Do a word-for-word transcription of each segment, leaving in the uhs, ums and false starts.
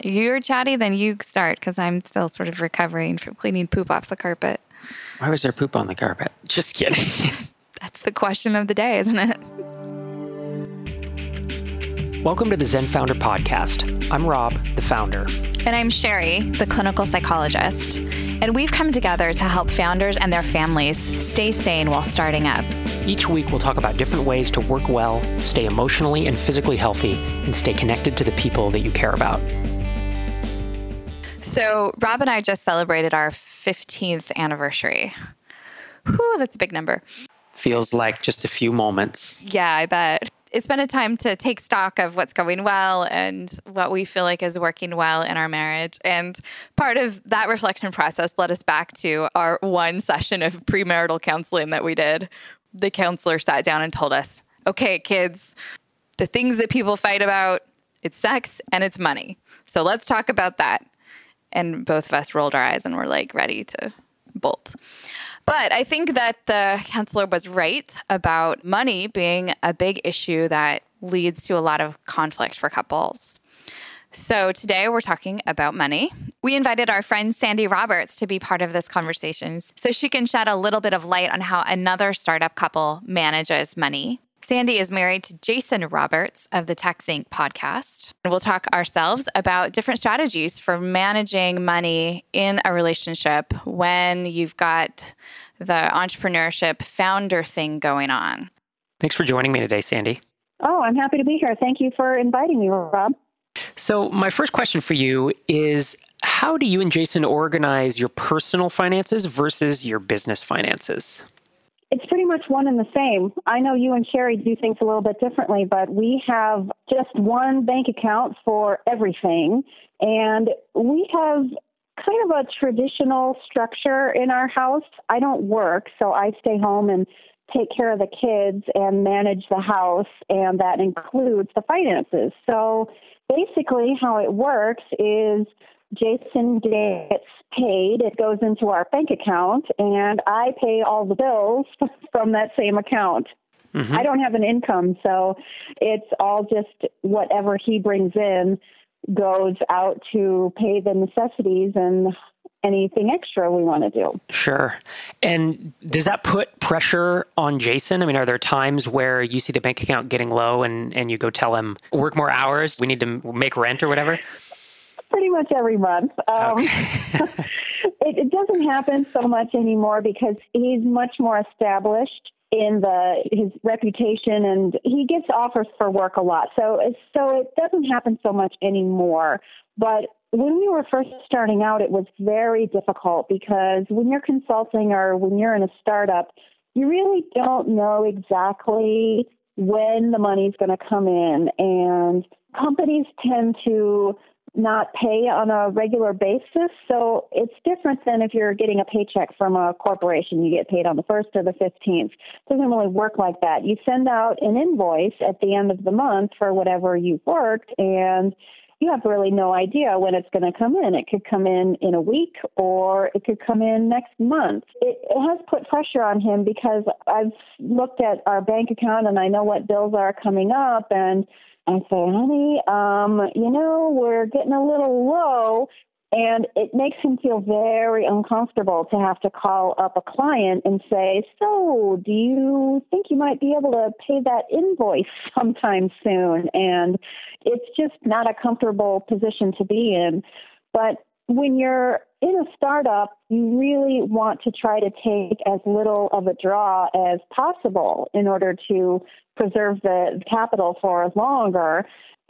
you're chatty, then you start, because I'm still sort of recovering from cleaning poop off the carpet. Why was there poop on the carpet? Just kidding. That's the question of the day, isn't it? Welcome to the Zen Founder Podcast. I'm Rob, the founder. And I'm Sherry, the clinical psychologist. And we've come together to help founders and their families stay sane while starting up. Each week, we'll talk about different ways to work well, stay emotionally and physically healthy, and stay connected to the people that you care about. So Rob and I just celebrated our fifteenth anniversary. Whew, that's a big number. Feels like just a few moments. Yeah, I bet. It's been a time to take stock of what's going well and what we feel like is working well in our marriage. And part of that reflection process led us back to our one session of premarital counseling that we did. The counselor sat down and told us, okay, kids, the things that people fight about, it's sex and it's money. So let's talk about that. And both of us rolled our eyes and were like ready to bolt. But I think that the counselor was right about money being a big issue that leads to a lot of conflict for couples. So today we're talking about money. We invited our friend Sandy Roberts to be part of this conversation so she can shed a little bit of light on how another startup couple manages money. Sandy is married to Jason Roberts of the Tax Inc podcast. And we'll talk ourselves about different strategies for managing money in a relationship when you've got the entrepreneurship founder thing going on. Thanks for joining me today, Sandy. Oh, I'm happy to be here. Thank you for inviting me, Rob. So my first question for you is, how do you and Jason organize your personal finances versus your business finances? It's pretty much one and the same. I know you and Sherry do things a little bit differently, but we have just one bank account for everything. And we have kind of a traditional structure in our house. I don't work, so I stay home and take care of the kids and manage the house, and that includes the finances. So basically how it works is Jason gets paid, it goes into our bank account, and I pay all the bills from that same account. Mm-hmm. I don't have an income, so it's all just whatever he brings in goes out to pay the necessities and anything extra we want to do. Sure. And does that put pressure on Jason? I mean, are there times where you see the bank account getting low and, and you go tell him, work more hours, we need to make rent or whatever? Pretty much every month. Um, okay. it, it doesn't happen so much anymore because he's much more established in the his reputation, and he gets offers for work a lot. So, it's, so it doesn't happen so much anymore. But when we were first starting out, it was very difficult because when you're consulting or when you're in a startup, you really don't know exactly when the money's going to come in, and companies tend to not pay on a regular basis. So it's different than if you're getting a paycheck from a corporation. You get paid on the first or the fifteenth. It doesn't really work like that. You send out an invoice at the end of the month for whatever you've worked, and you have really no idea when it's going to come in. It could come in in a week, or it could come in next month. It, it has put pressure on him because I've looked at our bank account and I know what bills are coming up, and I say, honey, um, you know, we're getting a little low, and it makes him feel very uncomfortable to have to call up a client and say, so do you think you might be able to pay that invoice sometime soon? And it's just not a comfortable position to be in. But when you're in a startup, you really want to try to take as little of a draw as possible in order to preserve the capital for longer.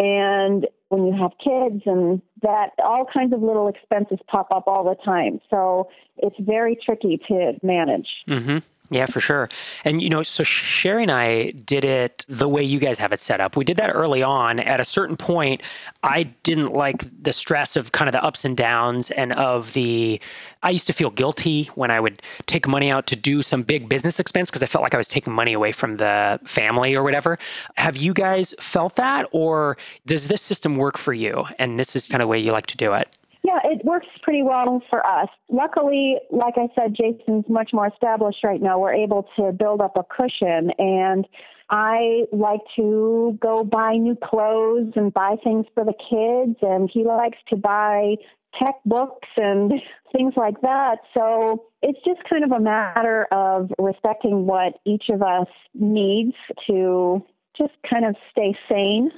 And when you have kids and that, all kinds of little expenses pop up all the time. So it's very tricky to manage. Mm-hmm. Yeah, for sure. And, you know, so Sherry and I did it the way you guys have it set up. We did that early on. At a certain point, I didn't like the stress of kind of the ups and downs and of the, I used to feel guilty when I would take money out to do some big business expense because I felt like I was taking money away from the family or whatever. Have you guys felt that, or does this system work for you? And this is kind of the way you like to do it? Yeah, it works pretty well for us. Luckily, like I said, Jason's much more established right now. We're able to build up a cushion, and I like to go buy new clothes and buy things for the kids, and he likes to buy tech books and things like that. So it's just kind of a matter of respecting what each of us needs to just kind of stay sane.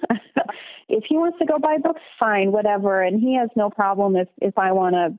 If he wants to go buy books, fine, whatever. And he has no problem if, if I want to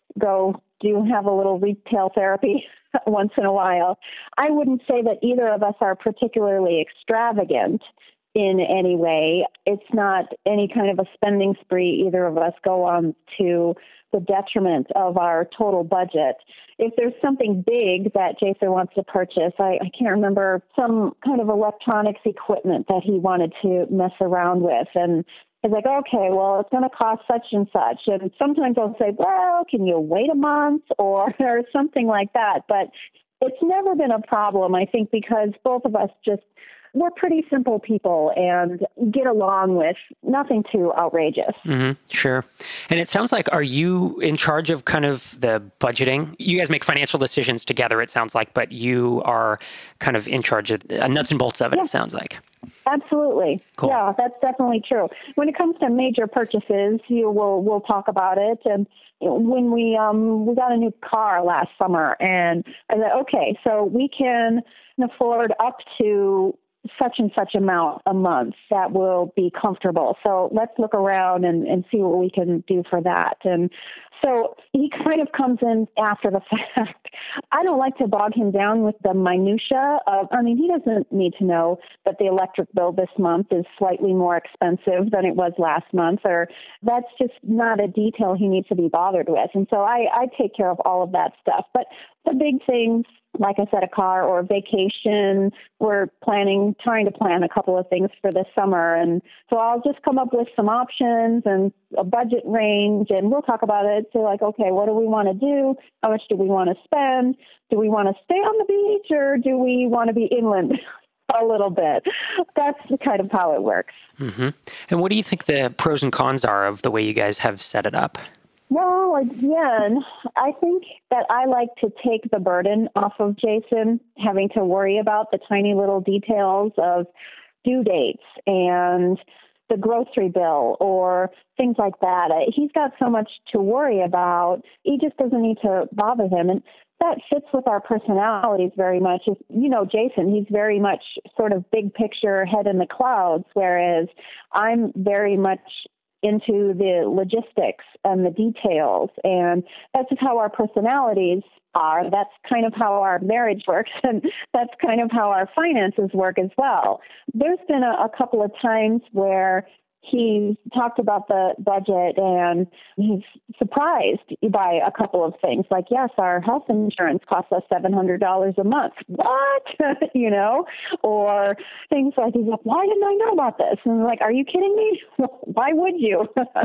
go do have a little retail therapy once in a while. I wouldn't say that either of us are particularly extravagant in any way. It's not any kind of a spending spree either of us go on to the detriment of our total budget. If there's something big that Jason wants to purchase, I, I can't remember, some kind of electronics equipment that he wanted to mess around with. And it's like, okay, well, it's going to cost such and such. And sometimes I'll say, well, can you wait a month or, or something like that? But it's never been a problem, I think, because both of us just, we're pretty simple people and get along with nothing too outrageous. Mm-hmm, sure. And it sounds like, are you in charge of kind of the budgeting? You guys make financial decisions together, it sounds like, but you are kind of in charge of the nuts and bolts of it, yeah. It sounds like. Absolutely. Cool. Yeah, that's definitely true. When it comes to major purchases, you will we'll talk about it. And when we um we got a new car last summer, and I said, okay, so we can afford up to such and such amount a month that will be comfortable. So let's look around and, and see what we can do for that. And so he kind of comes in after the fact. I don't like to bog him down with the minutia of, I mean, he doesn't need to know that the electric bill this month is slightly more expensive than it was last month, or that's just not a detail he needs to be bothered with. And so I, I take care of all of that stuff. But the big things, like I said, a car or a vacation, we're planning, trying to plan a couple of things for this summer. And so I'll just come up with some options and a budget range, and we'll talk about it. So like, okay, what do we want to do? How much do we want to spend? Do we want to stay on the beach, or do we want to be inland a little bit? That's kind of how it works. Mm-hmm. And what do you think the pros and cons are of the way you guys have set it up? Well, again, I think that I like to take the burden off of Jason, having to worry about the tiny little details of due dates and the grocery bill or things like that. He's got so much to worry about. He just doesn't need to bother him. And that fits with our personalities very much. If, you know, Jason, he's very much sort of big picture, head in the clouds, whereas I'm very much into the logistics and the details. And that's just how our personalities are. That's kind of how our marriage works. And that's kind of how our finances work as well. There's been a, a couple of times where he talked about the budget and he's surprised by a couple of things. Like, yes, our health insurance costs us seven hundred dollars a month. What? you know, or things like, he's like, why didn't I know about this? And I'm like, are you kidding me? Why would you?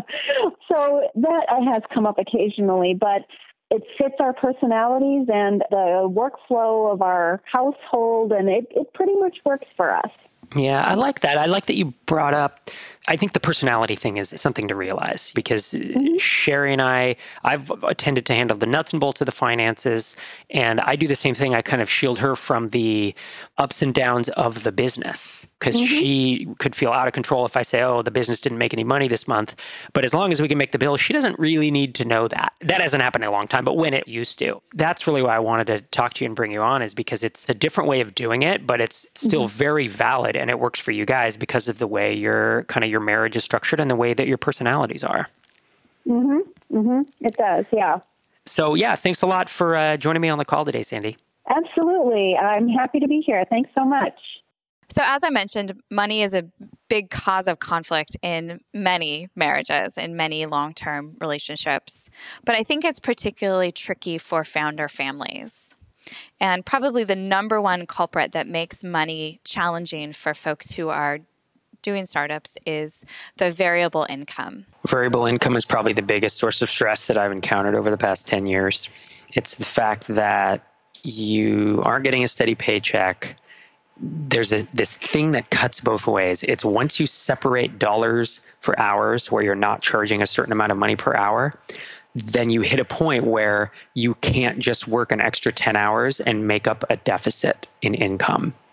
So that has come up occasionally, but it fits our personalities and the workflow of our household, and it, it pretty much works for us. Yeah, I like that. I like that you brought up, I think the personality thing is something to realize because mm-hmm. Sherry and I, I've tended to handle the nuts and bolts of the finances, and I do the same thing. I kind of shield her from the ups and downs of the business because mm-hmm. she could feel out of control if I say, oh, the business didn't make any money this month. But as long as we can make the bill, she doesn't really need to know that. That hasn't happened in a long time, but when it used to. That's really why I wanted to talk to you and bring you on, is because it's a different way of doing it, but it's still mm-hmm. very valid. And it works for you guys because of the way your kind of your marriage is structured and the way that your personalities are. Mm-hmm. Mm-hmm. It does, yeah. So yeah, thanks a lot for uh, joining me on the call today, Sandy. Absolutely. I'm happy to be here. Thanks so much. So as I mentioned, money is a big cause of conflict in many marriages, in many long-term relationships. But I think it's particularly tricky for founder families. And probably the number one culprit that makes money challenging for folks who are doing startups is the variable income. Variable income is probably the biggest source of stress that I've encountered over the past ten years. It's the fact that you aren't getting a steady paycheck. There's a, this thing that cuts both ways. It's once you separate dollars for hours where you're not charging a certain amount of money per hour, then you hit a point where you can't just work an extra ten hours and make up a deficit in income.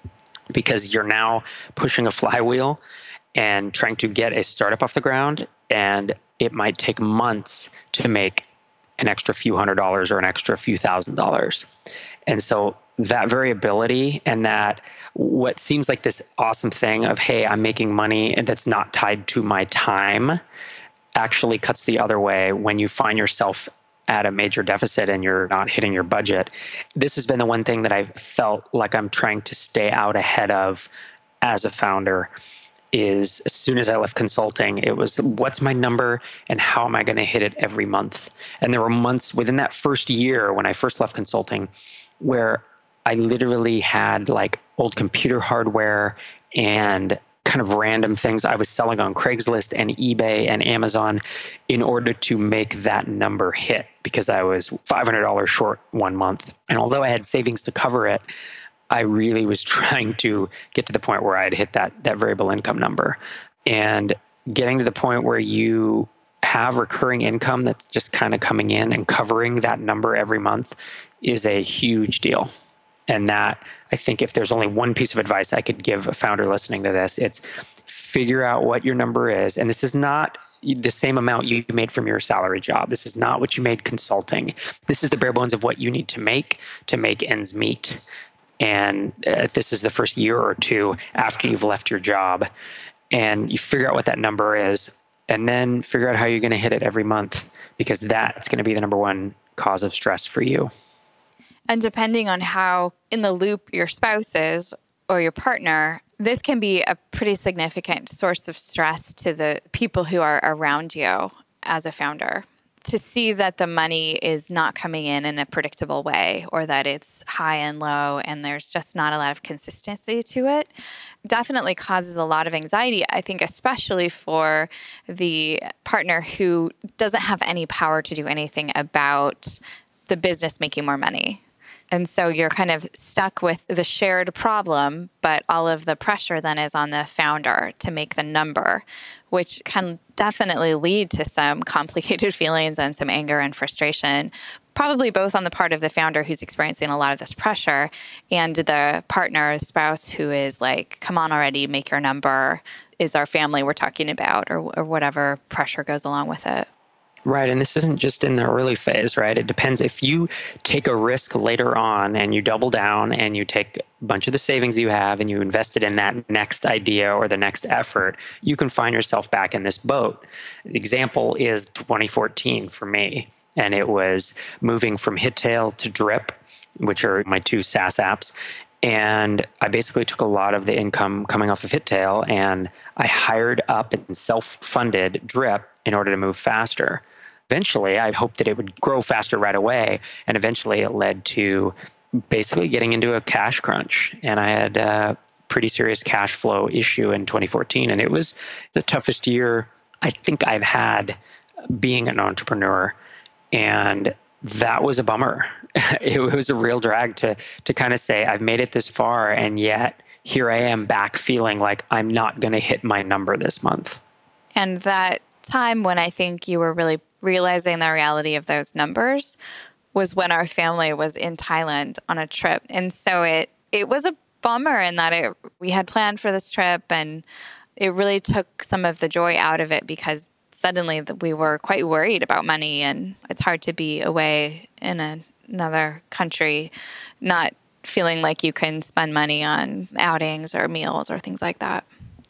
because you're now pushing a flywheel and trying to get a startup off the ground. And it might take months to make an extra few hundred dollars or an extra few thousand dollars. And so that variability and that what seems like this awesome thing of, hey, I'm making money and that's not tied to my time, actually cuts the other way when you find yourself at a major deficit and you're not hitting your budget. This has been the one thing that I've felt like I'm trying to stay out ahead of as a founder. Is as soon as I left consulting, it was what's my number and how am I going to hit it every month? And there were months within that first year when I first left consulting where I literally had like old computer hardware and kind of random things I was selling on Craigslist and eBay and Amazon in order to make that number hit because I was five hundred dollars short one month. And although I had savings to cover it, I really was trying to get to the point where I'd hit that that variable income number. And getting to the point where you have recurring income that's just kind of coming in and covering that number every month is a huge deal. And that, I think if there's only one piece of advice I could give a founder listening to this, it's figure out what your number is. And this is not the same amount you made from your salary job. This is not what you made consulting. This is the bare bones of what you need to make to make ends meet. And uh, this is the first year or two after you've left your job. And you figure out what that number is, and then figure out how you're going to hit it every month, because that's going to be the number one cause of stress for you. And depending on how in the loop your spouse is or your partner, this can be a pretty significant source of stress to the people who are around you as a founder. To see that the money is not coming in in a predictable way, or that it's high and low and there's just not a lot of consistency to it, definitely causes a lot of anxiety, I think, especially for the partner who doesn't have any power to do anything about the business making more money. And so you're kind of stuck with the shared problem, but all of the pressure then is on the founder to make the number, which can definitely lead to some complicated feelings and some anger and frustration, probably both on the part of the founder who's experiencing a lot of this pressure and the partner, spouse who is like, come on already, make your number, is our family we're talking about, or, or whatever pressure goes along with it. Right. And this isn't just in the early phase, right? It depends. If you take a risk later on and you double down and you take a bunch of the savings you have and you invest it in that next idea or the next effort, you can find yourself back in this boat. The example is twenty fourteen for me. And it was moving from Hittail to Drip, which are my two SaaS apps. And I basically took a lot of the income coming off of Hittail and I hired up and self-funded Drip in order to move faster. Eventually, I hoped that it would grow faster right away. And eventually it led to basically getting into a cash crunch. And I had a pretty serious cash flow issue in twenty fourteen. And it was the toughest year I think I've had being an entrepreneur. And that was a bummer. It was a real drag to to kind of say, I've made it this far, and yet here I am back feeling like I'm not going to hit my number this month. And that time when I think you were really realizing the reality of those numbers was when our family was in Thailand on a trip. And so it it was a bummer in that it we had planned for this trip, and it really took some of the joy out of it because suddenly we were quite worried about money, and it's hard to be away in a, another country not feeling like you can spend money on outings or meals or things like that.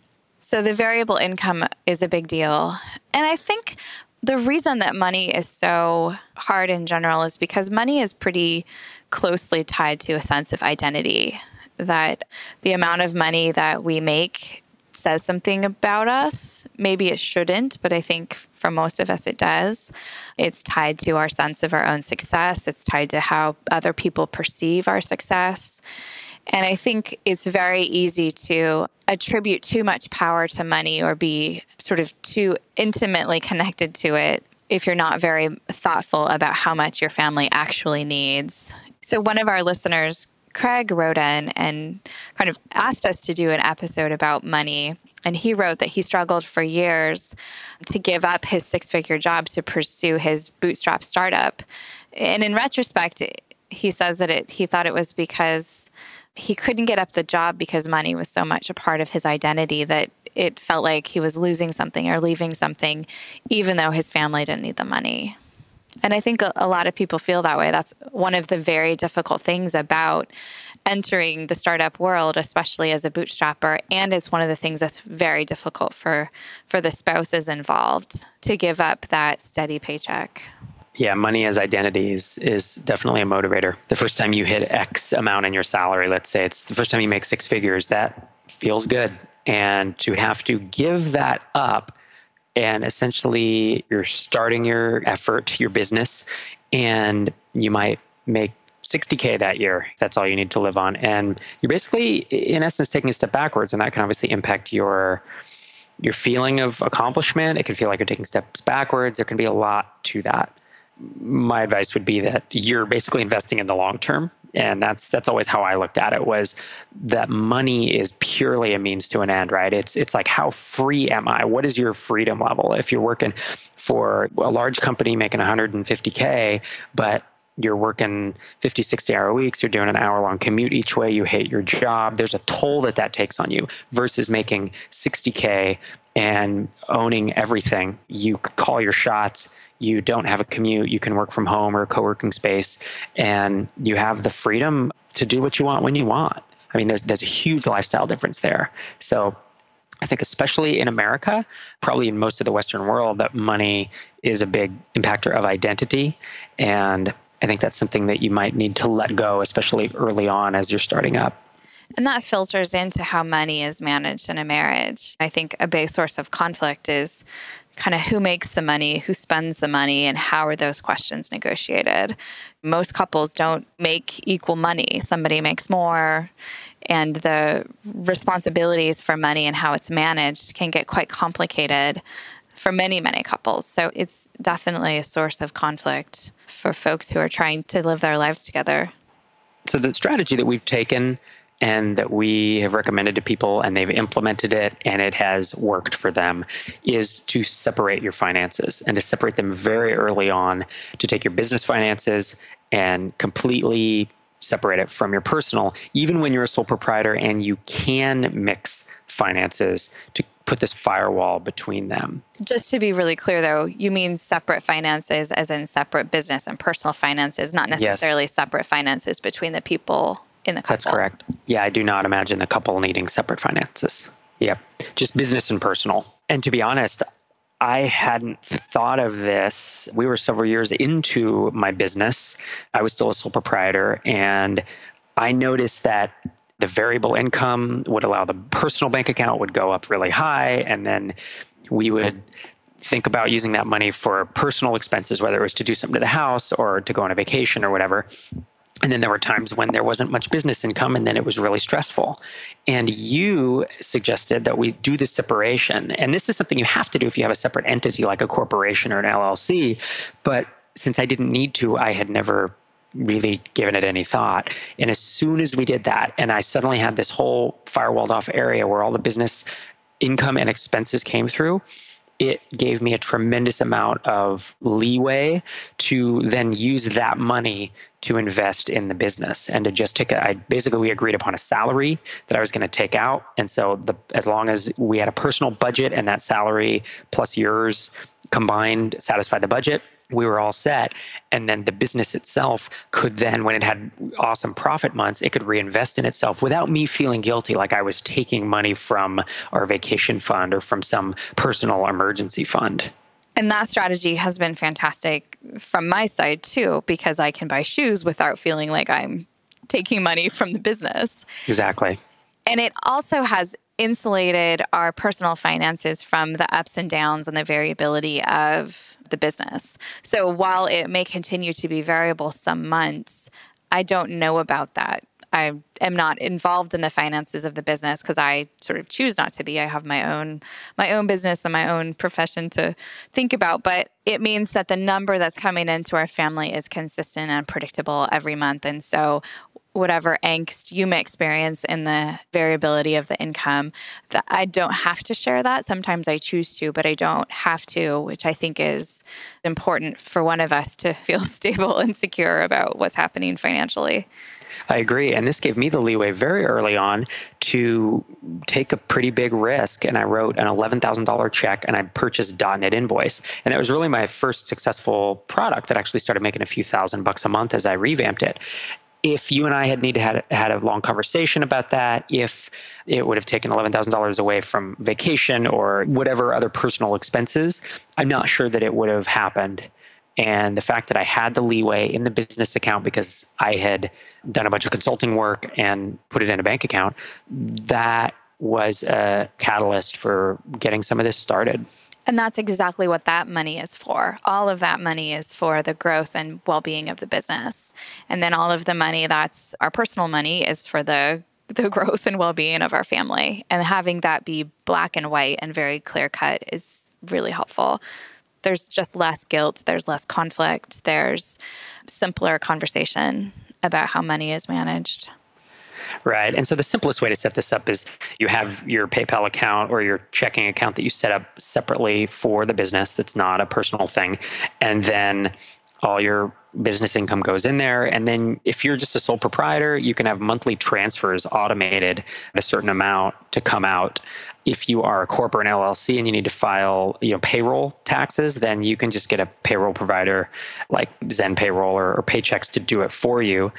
So the variable income is a big deal. And I think the reason that money is so hard in general is because money is pretty closely tied to a sense of identity, that the amount of money that we make says something about us. Maybe it shouldn't, but I think for most of us it does. It's tied to our sense of our own success. It's tied to how other people perceive our success. And I think it's very easy to attribute too much power to money or be sort of too intimately connected to it if you're not very thoughtful about how much your family actually needs. So one of our listeners, Craig, wrote in and kind of asked us to do an episode about money. And he wrote that he struggled for years to give up his six-figure job to pursue his bootstrap startup. And in retrospect, he says that it, he thought it was because he couldn't get up the job because money was so much a part of his identity that it felt like he was losing something or leaving something, even though his family didn't need the money. And I think a, a lot of people feel that way. That's one of the very difficult things about entering the startup world, especially as a bootstrapper. And it's one of the things that's very difficult for, for the spouses involved to give up that steady paycheck. Yeah, money as identity is, is definitely a motivator. The first time you hit X amount in your salary, let's say it's the first time you make six figures, that feels good. And to have to give that up, and essentially you're starting your effort, your business, and you might make sixty K that year. That's all you need to live on. And you're basically, in essence, taking a step backwards, and that can obviously impact your your feeling of accomplishment. It can feel like you're taking steps backwards. There can be a lot to that. My advice would be that you're basically investing in the long term. And that's that's always how I looked at it, was that money is purely a means to an end, right? It's it's like, how free am I? What is your freedom level? If you're working for a large company making one hundred fifty K, but you're working fifty, sixty hour weeks, you're doing an hour long commute each way, you hate your job, there's a toll that that takes on you, versus making sixty K and owning everything. You call your shots. You don't have a commute. You can work from home or a co-working space, and you have the freedom to do what you want when you want. I mean, there's there's a huge lifestyle difference there. So I think especially in America, probably in most of the Western world, that money is a big impactor of identity. And I think that's something that you might need to let go, especially early on as you're starting up. And that filters into how money is managed in a marriage. I think a big source of conflict is kind of who makes the money, who spends the money, and how are those questions negotiated. Most couples don't make equal money. Somebody makes more, and the responsibilities for money and how it's managed can get quite complicated for many, many couples. So it's definitely a source of conflict for folks who are trying to live their lives together. So the strategy that we've taken and that we have recommended to people, and they've implemented it and it has worked for them, is to separate your finances, and to separate them very early on, to take your business finances and completely separate it from your personal, even when you're a sole proprietor and you can mix finances, to put this firewall between them. Just to be really clear, though, you mean separate finances as in separate business and personal finances, not necessarily yes. separate finances between the people in the couple. That's correct. Yeah, I do not imagine the couple needing separate finances. Yep. Just business and personal. And to be honest, I hadn't thought of this. We were several years into my business. I was still a sole proprietor, and I noticed that the variable income would allow the personal bank account would go up really high, and then we would think about using that money for personal expenses, whether it was to do something to the house or to go on a vacation or whatever. And then there were times when there wasn't much business income, and then it was really stressful. And you suggested that we do this separation. And this is something you have to do if you have a separate entity like a corporation or an L L C. But since I didn't need to, I had never really given it any thought. And as soon as we did that, and I suddenly had this whole firewalled off area where all the business income and expenses came through, it gave me a tremendous amount of leeway to then use that money to invest in the business, and to just take a, I basically, we agreed upon a salary that I was going to take out. And so the, as long as we had a personal budget and that salary plus yours combined satisfied the budget, we were all set. And then the business itself could then, when it had awesome profit months, it could reinvest in itself without me feeling guilty like I was taking money from our vacation fund or from some personal emergency fund. And that strategy has been fantastic from my side too, because I can buy shoes without feeling like I'm taking money from the business. Exactly. And it also has insulated our personal finances from the ups and downs and the variability of the business. So while it may continue to be variable some months, I don't know about that. I am not involved in the finances of the business because I sort of choose not to be. I have my own my own business and my own profession to think about. But it means that the number that's coming into our family is consistent and predictable every month. And so whatever angst you may experience in the variability of the income, that I don't have to share that. Sometimes I choose to, but I don't have to, which I think is important for one of us to feel stable and secure about what's happening financially. I agree. And this gave me the leeway very early on to take a pretty big risk. And I wrote an eleven thousand dollars check and I purchased .dot net Invoice. And that was really my first successful product that actually started making a few thousand bucks a month as I revamped it. If you and I had needed had had a long conversation about that, if it would have taken eleven thousand dollars away from vacation or whatever other personal expenses, I'm not sure that it would have happened. And the fact that I had the leeway in the business account because I had done a bunch of consulting work and put it in a bank account, that was a catalyst for getting some of this started. And that's exactly what that money is for. All of that money is for the growth and well-being of the business. And then all of the money that's our personal money is for the the growth and well-being of our family. And having that be black and white and very clear-cut is really helpful. There's just less guilt, there's less conflict, there's simpler conversation about how money is managed. Right. And so the simplest way to set this up is you have your PayPal account or your checking account that you set up separately for the business that's not a personal thing. And then all your business income goes in there. And then if you're just a sole proprietor, you can have monthly transfers automated at a certain amount to come out. If you are a corporate L L C and you need to file, you know, payroll taxes, then you can just get a payroll provider like Zen Payroll or, or Paychex to do it for you.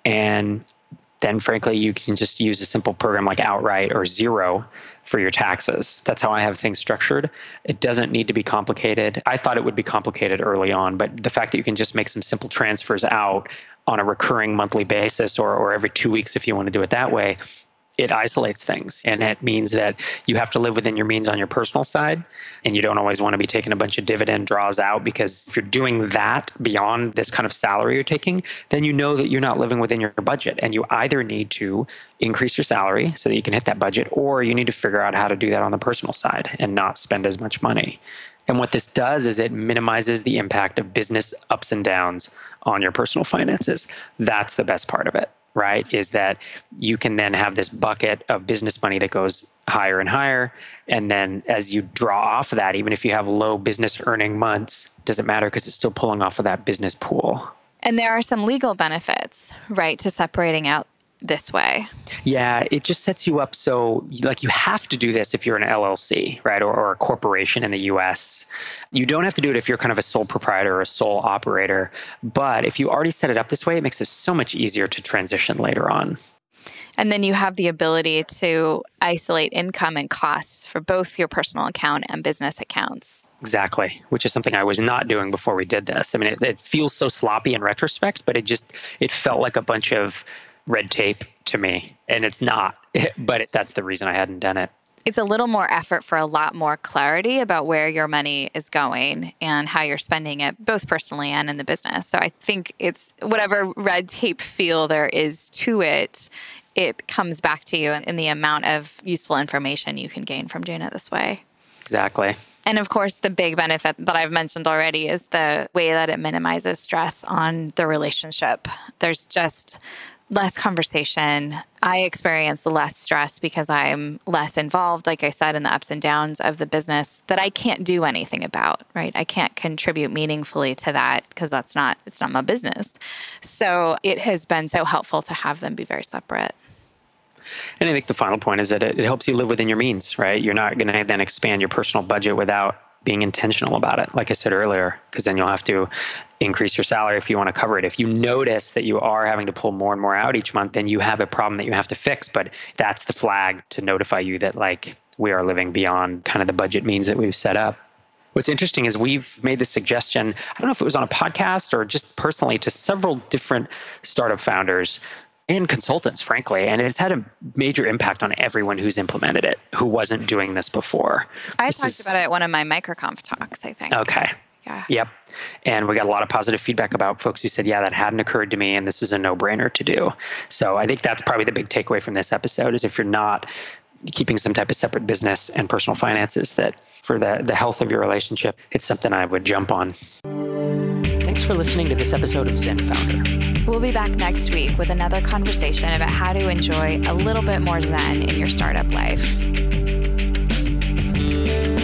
And then frankly, you can just use a simple program like Outright or Xero for your taxes. That's how I have things structured. It doesn't need to be complicated. I thought it would be complicated early on, but the fact that you can just make some simple transfers out on a recurring monthly basis or, or every two weeks if you want to do it that way, it isolates things. And it means that you have to live within your means on your personal side. And you don't always want to be taking a bunch of dividend draws out, because if you're doing that beyond this kind of salary you're taking, then you know that you're not living within your budget. And you either need to increase your salary so that you can hit that budget, or you need to figure out how to do that on the personal side and not spend as much money. And what this does is it minimizes the impact of business ups and downs on your personal finances. That's the best part of it, right? Is that you can then have this bucket of business money that goes higher and higher. And then as you draw off of that, even if you have low business earning months, doesn't matter because it's still pulling off of that business pool. And there are some legal benefits, right, to separating out this way. Yeah, it just sets you up so like you have to do this if you're an L L C, right, or, or a corporation in the U S. You don't have to do it if you're kind of a sole proprietor or a sole operator. But if you already set it up this way, it makes it so much easier to transition later on. And then you have the ability to isolate income and costs for both your personal account and business accounts. Exactly, which is something I was not doing before we did this. I mean, it, it feels so sloppy in retrospect, but it just, it felt like a bunch of red tape to me. And it's not, but it, that's the reason I hadn't done it. It's a little more effort for a lot more clarity about where your money is going and how you're spending it, both personally and in the business. So I think it's whatever red tape feel there is to it, it comes back to you in the amount of useful information you can gain from doing it this way. Exactly. And of course, the big benefit that I've mentioned already is the way that it minimizes stress on the relationship. There's just less conversation. I experience less stress because I'm less involved, like I said, in the ups and downs of the business that I can't do anything about, right? I can't contribute meaningfully to that because that's not, it's not my business. So it has been so helpful to have them be very separate. And I think the final point is that it, it helps you live within your means, right? You're not going to then expand your personal budget without being intentional about it, like I said earlier, because then you'll have to increase your salary if you want to cover it. If you notice that you are having to pull more and more out each month, then you have a problem that you have to fix. But that's the flag to notify you that like we are living beyond kind of the budget means that we've set up. What's interesting is we've made this suggestion, I don't know if it was on a podcast or just personally, to several different startup founders and consultants, frankly. And it's had a major impact on everyone who's implemented it, who wasn't doing this before. I this talked is... about it at one of my MicroConf talks, I think. Okay. Yeah. Yep. And we got a lot of positive feedback about folks who said, yeah, that hadn't occurred to me, and this is a no-brainer to do. So I think that's probably the big takeaway from this episode is if you're not keeping some type of separate business and personal finances, that for the, the health of your relationship, it's something I would jump on. Thanks for listening to this episode of Zen Founder. We'll be back next week with another conversation about how to enjoy a little bit more Zen in your startup life.